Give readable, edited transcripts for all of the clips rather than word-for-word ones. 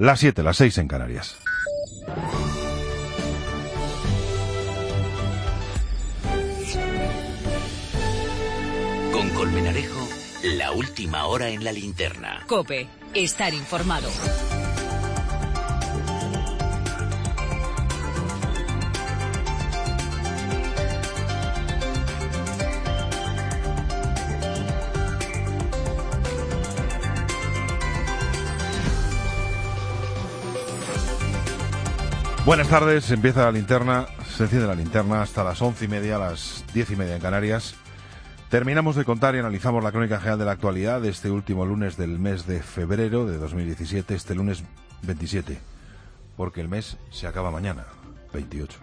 Las 7, las 6 en Canarias. Con Colmenarejo, la última hora en la linterna. COPE, estar informado. Buenas tardes, empieza la linterna, se enciende la linterna hasta las 11:30, las 10:30 en Canarias. Terminamos de contar y analizamos la crónica general de la actualidad de este último lunes del mes de febrero de 2017, este lunes 27, porque el mes se acaba mañana, 28.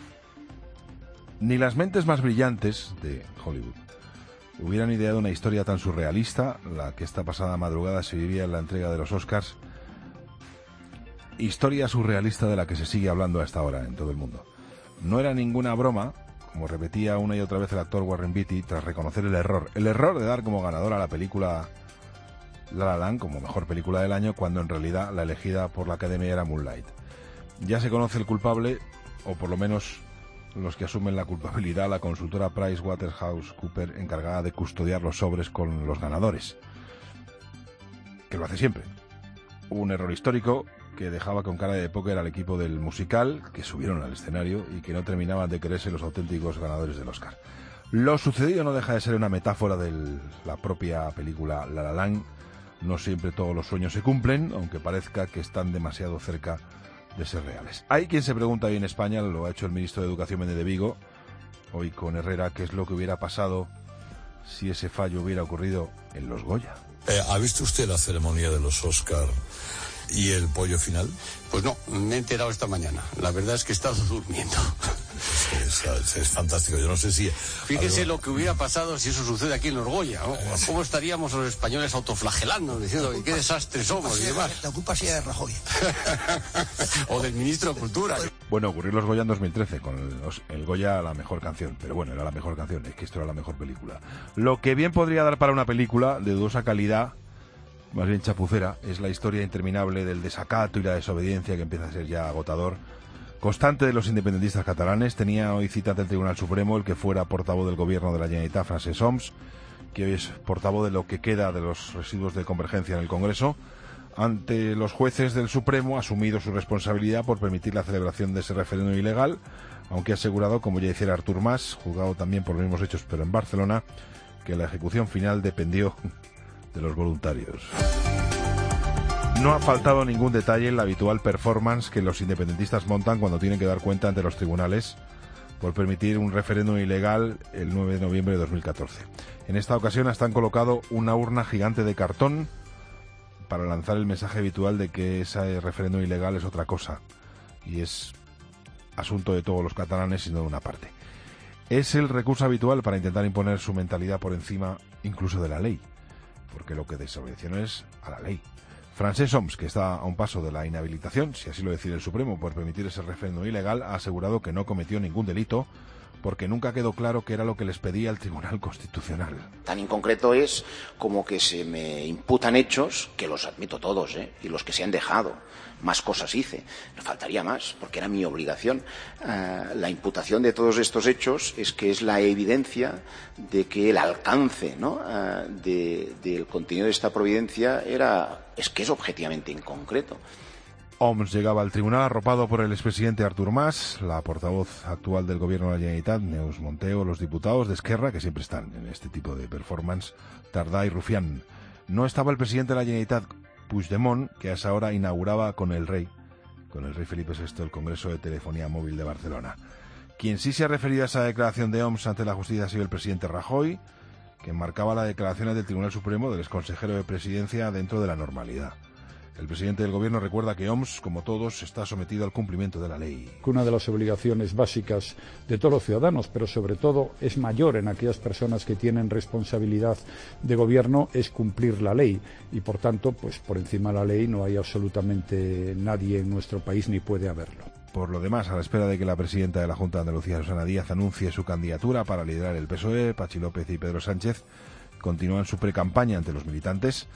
Ni las mentes más brillantes de Hollywood hubieran ideado una historia tan surrealista, la que esta pasada madrugada se vivía en la entrega de los Oscars. Historia surrealista de la que se sigue hablando a esta hora en todo el mundo. No era ninguna broma, como repetía una y otra vez el actor Warren Beatty tras reconocer el error de dar como ganadora a la película La La Land como mejor película del año, cuando en realidad la elegida por la Academia era Moonlight. Ya se conoce el culpable, o por lo menos los que asumen la culpabilidad, la consultora PricewaterhouseCoopers, encargada de custodiar los sobres con los ganadores, que lo hace siempre. Hubo un error histórico que dejaba con cara de póker al equipo del musical, que subieron al escenario y que no terminaban de creerse los auténticos ganadores del Oscar. Lo sucedido no deja de ser una metáfora de la propia película La La Land. No siempre todos los sueños se cumplen, aunque parezca que están demasiado cerca de ser reales. Hay quien se pregunta hoy en España, lo ha hecho el ministro de Educación Méndez de Vigo, hoy con Herrera, qué es lo que hubiera pasado si ese fallo hubiera ocurrido en los Goya. ¿Ha visto usted la ceremonia de los Oscar y el pollo final? Pues no, me he enterado esta mañana. La verdad es que he estado durmiendo. Es fantástico. Yo no sé si... Fíjese lo que hubiera pasado si eso sucede aquí en los Goya, ¿no? ¿Cómo estaríamos los españoles autoflagelando, diciendo qué desastres somos y demás? La culpa sería de Rajoy. O del ministro de Cultura. Bueno, ocurrió los Goya en 2013, con el Goya a la mejor canción. Pero bueno, era la mejor canción, es que esto era la mejor película. Lo que bien podría dar para una película de dudosa calidad, más bien chapucera, es la historia interminable del desacato y la desobediencia, que empieza a ser ya agotador, constante de los independentistas catalanes. Tenía hoy cita ante el Tribunal Supremo el que fuera portavoz del gobierno de la Generalitat, Francesc Homs, que hoy es portavoz de lo que queda de los residuos de Convergencia en el Congreso. Ante los jueces del Supremo ha asumido su responsabilidad por permitir la celebración de ese referéndum ilegal, aunque ha asegurado, como ya hiciera Artur Mas, juzgado también por los mismos hechos pero en Barcelona, que la ejecución final dependió de los voluntarios. No ha faltado ningún detalle en la habitual performance que los independentistas montan cuando tienen que dar cuenta ante los tribunales por permitir un referéndum ilegal el 9 de noviembre de 2014. En esta ocasión hasta han colocado una urna gigante de cartón para lanzar el mensaje habitual de que ese referéndum ilegal es otra cosa y es asunto de todos los catalanes y no de una parte. Es el recurso habitual para intentar imponer su mentalidad por encima incluso de la ley, porque lo que desobedeció es a la ley. Francesc Homs, que está a un paso de la inhabilitación, si así lo decide el Supremo, por permitir ese referéndum ilegal, ha asegurado que no cometió ningún delito, porque nunca quedó claro qué era lo que les pedía el Tribunal Constitucional. Tan inconcreto es como que se me imputan hechos, que los admito todos, y los que se han dejado. Más cosas hice, me faltaría más, porque era mi obligación. La imputación de todos estos hechos es que es la evidencia de que el alcance, ¿no?, del contenido de esta providencia es que es objetivamente inconcreto. Homs llegaba al tribunal arropado por el expresidente Artur Mas, la portavoz actual del gobierno de la Generalitat, Neus Monteo, los diputados de Esquerra, que siempre están en este tipo de performance, Tardà y Rufián. No estaba el presidente de la Generalitat, Puigdemont, que a esa hora inauguraba con el rey Felipe VI, el Congreso de Telefonía Móvil de Barcelona. Quien sí se ha referido a esa declaración de Homs ante la justicia ha sido el presidente Rajoy, que enmarcaba las declaraciones del Tribunal Supremo del exconsejero de Presidencia dentro de la normalidad. El presidente del gobierno recuerda que Homs, como todos, está sometido al cumplimiento de la ley. Una de las obligaciones básicas de todos los ciudadanos, pero sobre todo es mayor en aquellas personas que tienen responsabilidad de gobierno, es cumplir la ley. Y por tanto, pues por encima de la ley no hay absolutamente nadie en nuestro país ni puede haberlo. Por lo demás, a la espera de que la presidenta de la Junta de Andalucía, Susana Díaz, anuncie su candidatura para liderar el PSOE, Pachi López y Pedro Sánchez continúan su precampaña ante los militantes,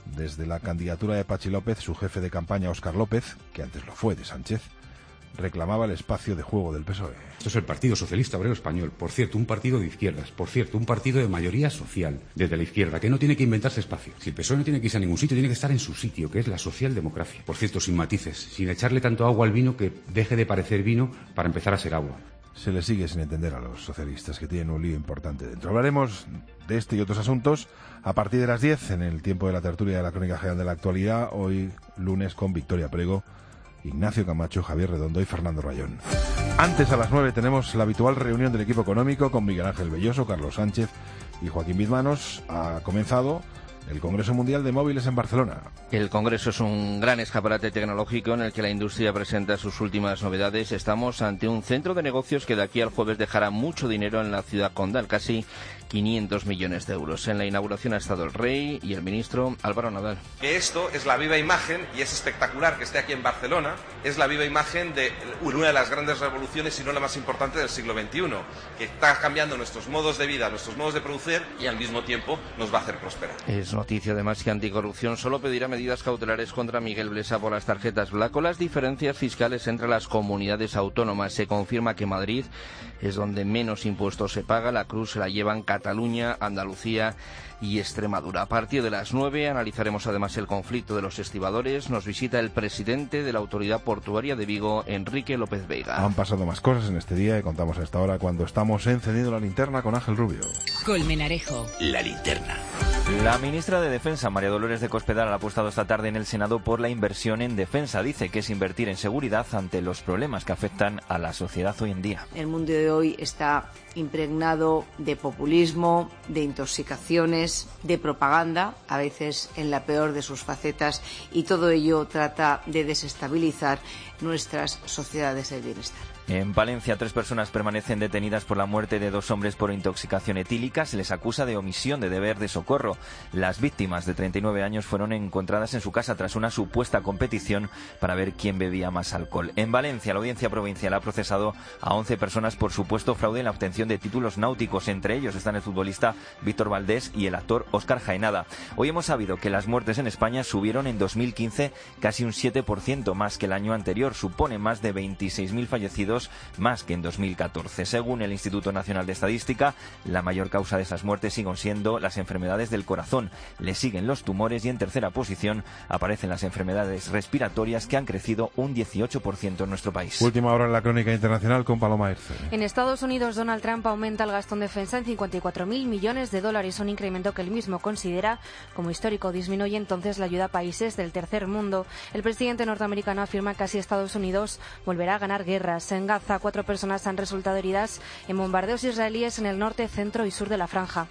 Desde la candidatura de Patxi López, su jefe de campaña, Óscar López, que antes lo fue de Sánchez, reclamaba el espacio de juego del PSOE. Esto es el Partido Socialista Obrero Español, por cierto, un partido de izquierdas, por cierto, un partido de mayoría social, desde la izquierda, que no tiene que inventarse espacio. Si el PSOE no tiene que irse a ningún sitio, tiene que estar en su sitio, que es la socialdemocracia. Por cierto, sin matices, sin echarle tanto agua al vino que deje de parecer vino para empezar a ser agua. Se le sigue sin entender a los socialistas, que tienen un lío importante dentro. Hablaremos de este y otros asuntos a partir de las 10 en el tiempo de la tertulia de la Crónica General de la Actualidad, hoy lunes con Victoria Prego, Ignacio Camacho, Javier Redondo y Fernando Rayón. Antes, a las 9, tenemos la habitual reunión del equipo económico con Miguel Ángel Belloso, Carlos Sánchez y Joaquín Bizmanos. Ha comenzado el Congreso Mundial de Móviles en Barcelona. El Congreso es un gran escaparate tecnológico en el que la industria presenta sus últimas novedades. Estamos ante un centro de negocios que de aquí al jueves dejará mucho dinero en la ciudad condal, casi 500 millones de euros. En la inauguración ha estado el rey y el ministro Álvaro Nadal. Que esto es la viva imagen, y es espectacular que esté aquí en Barcelona, es la viva imagen de una de las grandes revoluciones, si no la más importante del siglo XXI, que está cambiando nuestros modos de vida, nuestros modos de producir, y al mismo tiempo nos va a hacer prosperar. Es noticia además que Anticorrupción solo pedirá medidas cautelares contra Miguel Blesa por las tarjetas Black o las diferencias fiscales entre las comunidades autónomas. Se confirma que Madrid es donde menos impuestos se paga. La cruz se la llevan Cataluña, Andalucía y Extremadura. A partir de las 9 analizaremos además el conflicto de los estibadores. Nos visita el presidente de la Autoridad Portuaria de Vigo, Enrique López Veiga. Han pasado más cosas en este día y contamos a esta hora cuando estamos encendiendo la linterna con Ángel Rubio. Colmenarejo. La linterna. La ministra de Defensa, María Dolores de Cospedal, ha apostado esta tarde en el Senado por la inversión en defensa. Dice que es invertir en seguridad ante los problemas que afectan a la sociedad hoy en día. El mundo de hoy está impregnado de populismo, de intoxicaciones, de propaganda, a veces en la peor de sus facetas, y todo ello trata de desestabilizar nuestras sociedades del bienestar. En Palencia, 3 personas permanecen detenidas por la muerte de 2 hombres por intoxicación etílica. Se les acusa de omisión de deber de socorro. Las víctimas de 39 años fueron encontradas en su casa tras una supuesta competición para ver quién bebía más alcohol. En Valencia, la Audiencia Provincial ha procesado a 11 personas por supuesto fraude en la obtención de títulos náuticos. Entre ellos están el futbolista Víctor Valdés y el actor Óscar Jaenada. Hoy hemos sabido que las muertes en España subieron en 2015 casi un 7% más que el año anterior. Supone más de 26.000 fallecidos, más que en 2014. Según el Instituto Nacional de Estadística, la mayor causa de esas muertes siguen siendo las enfermedades del corazón. Le siguen los tumores y en tercera posición aparecen las enfermedades respiratorias, que han crecido un 18% en nuestro país. Última hora en la crónica internacional con Paloma Erce. En Estados Unidos, Donald Trump aumenta el gasto en defensa en 54.000 millones de dólares, un incremento que él mismo considera como histórico. Disminuye entonces la ayuda a países del tercer mundo. El presidente norteamericano afirma que así Estados Unidos volverá a ganar guerras. En Gaza, 4 personas han resultado heridas en bombardeos israelíes en el norte, centro y sur de la franja.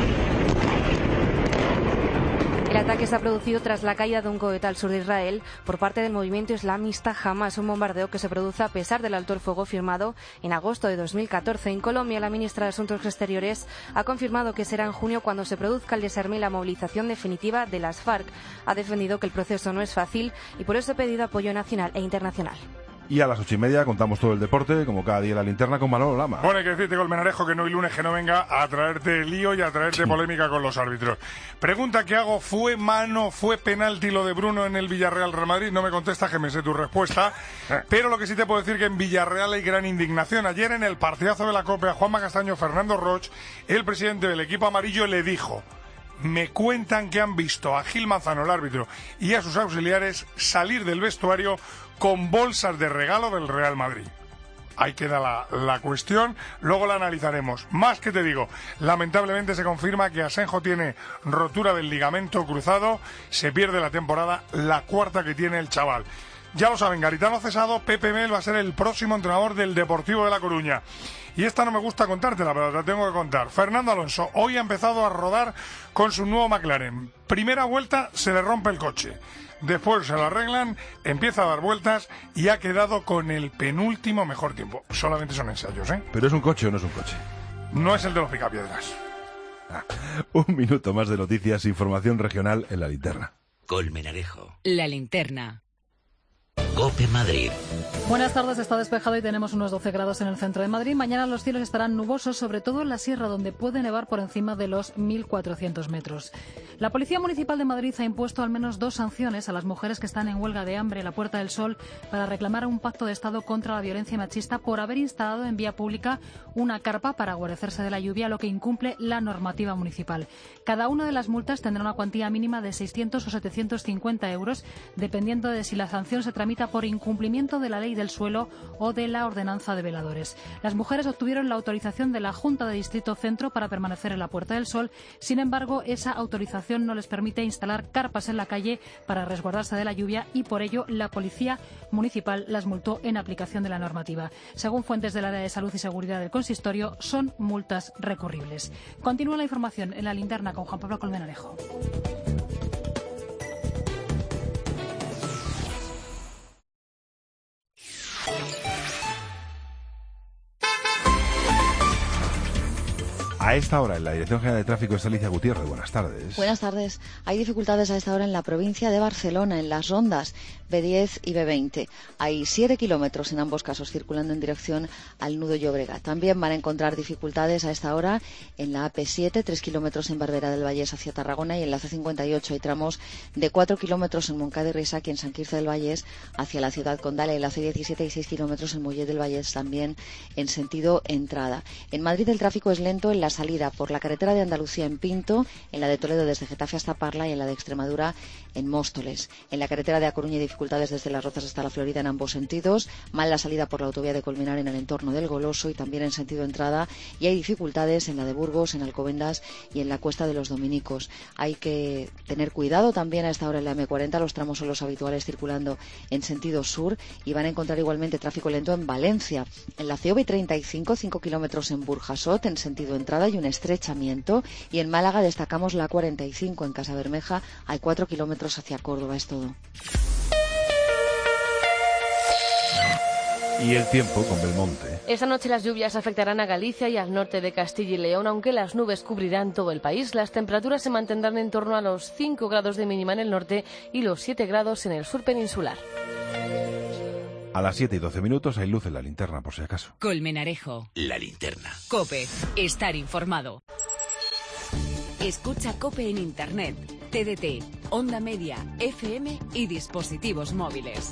El ataque se ha producido tras la caída de un cohete al sur de Israel por parte del movimiento islamista Hamas, un bombardeo que se produce a pesar del alto el fuego firmado en agosto de 2014. En Colombia, la ministra de Asuntos Exteriores ha confirmado que será en junio cuando se produzca el desarme y la movilización definitiva de las FARC. Ha defendido que el proceso no es fácil y por eso ha pedido apoyo nacional e internacional. Y a las 8:30 contamos todo el deporte, como cada día en la linterna, con Manolo Lama. Bueno, hay que decirte, Colmenarejo, que no hay lunes que no venga a traerte lío y a traerte polémica con los árbitros. Pregunta que hago: ¿fue mano, fue penalti lo de Bruno en el Villarreal-Real Madrid? No me contestas, que me sé tu respuesta. Pero lo que sí te puedo decir, que en Villarreal hay gran indignación. Ayer, en el partidazo de la Copa, a Juanma Castaño, Fernando Roch, el presidente del equipo amarillo, le dijo: me cuentan que han visto a Gil Manzano, el árbitro, y a sus auxiliares salir del vestuario con bolsas de regalo del Real Madrid. Ahí queda la cuestión, luego la analizaremos. Más que te digo, lamentablemente se confirma que Asenjo tiene rotura del ligamento cruzado, se pierde la temporada, la 4ª que tiene el chaval. Ya lo saben, Garitano cesado, Pepe Mel va a ser el próximo entrenador del Deportivo de La Coruña. Y esta no me gusta contártela, pero te la tengo que contar. Fernando Alonso hoy ha empezado a rodar con su nuevo McLaren. Primera vuelta, se le rompe el coche. Después se lo arreglan, empieza a dar vueltas y ha quedado con el penúltimo mejor tiempo. Solamente son ensayos, ¿eh? ¿Pero es un coche o no es un coche? No es el de los picapiedras. Un minuto más de noticias, información regional en la linterna. Colmenarejo. La linterna. COPE Madrid. Buenas tardes, está despejado y tenemos unos 12 grados en el centro de Madrid. Mañana los cielos estarán nubosos, sobre todo en la sierra, donde puede nevar por encima de los 1.400 metros. La Policía Municipal de Madrid ha impuesto al menos 2 sanciones a las mujeres que están en huelga de hambre en la Puerta del Sol para reclamar un pacto de Estado contra la violencia machista por haber instalado en vía pública una carpa para guarecerse de la lluvia, lo que incumple la normativa municipal. Cada una de las multas tendrá una cuantía mínima de 600 o 750 euros, dependiendo de si la sanción se tramita por incumplimiento de la ley del suelo o de la ordenanza de veladores. Las mujeres obtuvieron la autorización de la Junta de Distrito Centro para permanecer en la Puerta del Sol. Sin embargo, esa autorización no les permite instalar carpas en la calle para resguardarse de la lluvia y por ello la Policía Municipal las multó en aplicación de la normativa. Según fuentes del área de salud y seguridad del consistorio, son multas recurribles. Continúa la información en la linterna con Juan Pablo Colmenarejo. A esta hora, en la Dirección General de Tráfico, está Alicia Gutiérrez. Buenas tardes. Buenas tardes. Hay dificultades a esta hora en la provincia de Barcelona, en las rondas B10 y B20. Hay 7 kilómetros en ambos casos circulando en dirección al nudo Llobregat. También van a encontrar dificultades a esta hora en la AP7, 3 kilómetros en Barberá del Vallés hacia Tarragona, y en la C58 hay tramos de 4 kilómetros en Montcada y Risac y en Sant Quirze del Vallés hacia la ciudad condal. En la C17 hay 6 kilómetros en Mollet del Vallés también en sentido entrada. En Madrid el tráfico es lento en la salida por la carretera de Andalucía en Pinto, en la de Toledo desde Getafe hasta Parla y en la de Extremadura en Móstoles. En la carretera de A Coruña hay dificultades desde Las Rozas hasta la Florida en ambos sentidos, mal la salida por la autovía de Colmenar en el entorno del Goloso y también en sentido entrada, y hay dificultades en la de Burgos, en Alcobendas y en la Cuesta de los Dominicos. Hay que tener cuidado también a esta hora en la M40, los tramos son los habituales circulando en sentido sur, y van a encontrar igualmente tráfico lento en Valencia, en la CV35, 5 kilómetros en Burjasot en sentido entrada y un estrechamiento, y en Málaga destacamos la 45 en Casabermeja, hay 4 kilómetros hacia Córdoba. Es todo. Y el tiempo con Belmonte. Esta noche las lluvias afectarán a Galicia y al norte de Castilla y León, aunque las nubes cubrirán todo el país. Las temperaturas se mantendrán en torno a los 5 grados de mínima en el norte y los 7 grados en el sur peninsular. A las 7 y 12 minutos hay luz en la linterna, por si acaso. Colmenarejo. La linterna. COPE. Estar informado. Escucha COPE en Internet, TDT, Onda Media, FM y dispositivos móviles.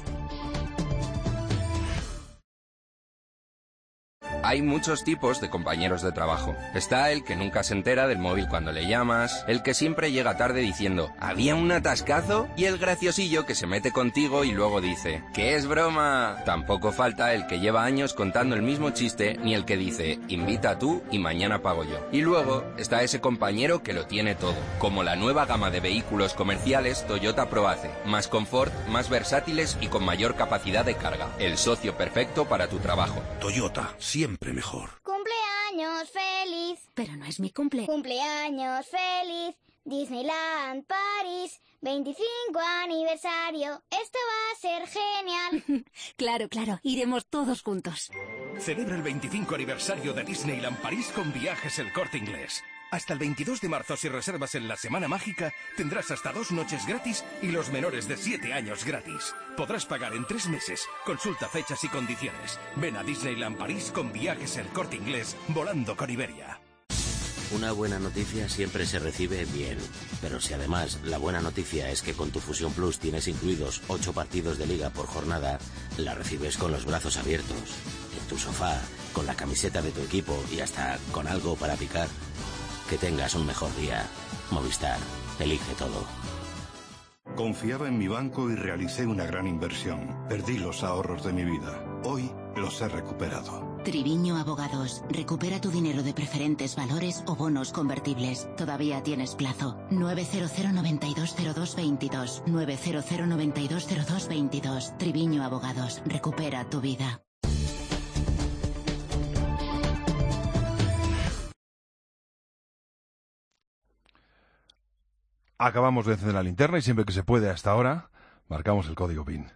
Hay muchos tipos de compañeros de trabajo. Está el que nunca se entera del móvil cuando le llamas, el que siempre llega tarde diciendo ¿había un atascazo? Y el graciosillo que se mete contigo y luego dice ¡que es broma! Tampoco falta el que lleva años contando el mismo chiste, ni el que dice invita tú y mañana pago yo. Y luego está ese compañero que lo tiene todo, como la nueva gama de vehículos comerciales Toyota ProAce, más confort, más versátiles y con mayor capacidad de carga. El socio perfecto para tu trabajo. Toyota, siempre mejor. Cumpleaños feliz. Pero no es mi cumple. Cumpleaños feliz. Disneyland París. 25 aniversario. Esto va a ser genial. Claro, claro. Iremos todos juntos. Celebra el 25 aniversario de Disneyland París con Viajes El Corte Inglés. Hasta el 22 de marzo, si reservas en la Semana Mágica, tendrás hasta 2 noches gratis y los menores de 7 años gratis. Podrás pagar en 3 meses. Consulta fechas y condiciones. Ven a Disneyland París con Viajes El Corte Inglés, volando con Iberia. Una buena noticia siempre se recibe bien, pero si además la buena noticia es que con tu Fusión Plus tienes incluidos 8 partidos de liga por jornada, la recibes con los brazos abiertos, en tu sofá, con la camiseta de tu equipo y hasta con algo para picar. Que tengas un mejor día. Movistar, elige todo. Confiaba en mi banco y realicé una gran inversión. Perdí los ahorros de mi vida. Hoy los he recuperado. Triviño Abogados. Recupera tu dinero de preferentes valores o bonos convertibles. Todavía tienes plazo. 900-920222. 900-920222. Triviño Abogados. Recupera tu vida. Acabamos de encender la linterna y siempre que se puede hasta ahora, marcamos el código PIN.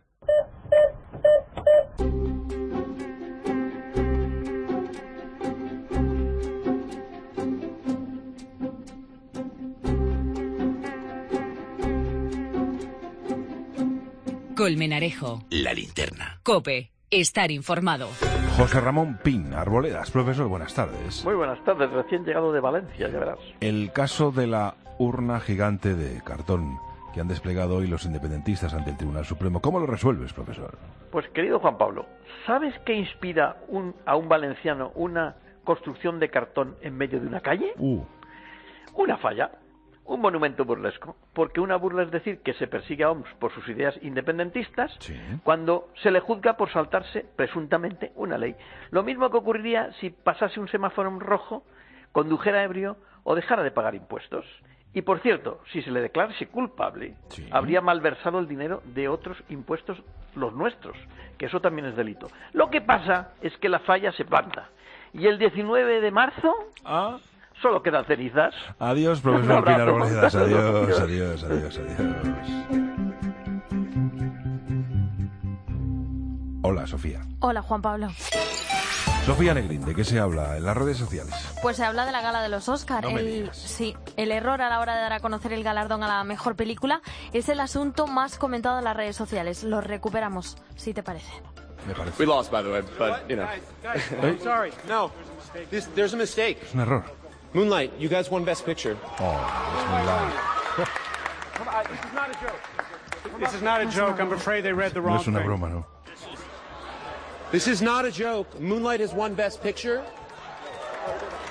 Colmenarejo. La linterna. COPE. Estar informado. José Ramón Pin, Arboledas. Profesor, buenas tardes. Muy buenas tardes, recién llegado de Valencia, ya verás. El caso de la urna gigante de cartón que han desplegado hoy los independentistas ante el Tribunal Supremo. ¿Cómo lo resuelves, profesor? Pues, querido Juan Pablo, ¿sabes qué inspira a un valenciano una construcción de cartón en medio de una calle? Una falla. Un monumento burlesco, porque una burla es decir que se persigue a Homs por sus ideas independentistas cuando se le juzga por saltarse presuntamente una ley. Lo mismo que ocurriría si pasase un semáforo en rojo, condujera ebrio o dejara de pagar impuestos. Y por cierto, si se le declarase culpable, habría malversado el dinero de otros impuestos, los nuestros, que eso también es delito. Lo que pasa es que la falla se planta. Y el 19 de marzo... solo quedan cenizas. Adiós, profesor Pin Arboledas. Adiós. Hola, Sofía. Hola, Juan Pablo. Sofía Negrín, ¿de qué se habla en las redes sociales? Pues se habla de la gala de los Oscar. No me digas. Sí, el error a la hora de dar a conocer el galardón a la mejor película es el asunto más comentado en las redes sociales. Lo recuperamos, si te parece. Me parece. We lost, by the way, but, you know. Guys, Sorry, no. There's a mistake. Es un error. Moonlight, you guys won Best Picture. Es Moonlight. This is not a joke. I'm afraid they read the wrong No es una thing. broma, ¿no? This is not a joke. Moonlight has won Best Picture.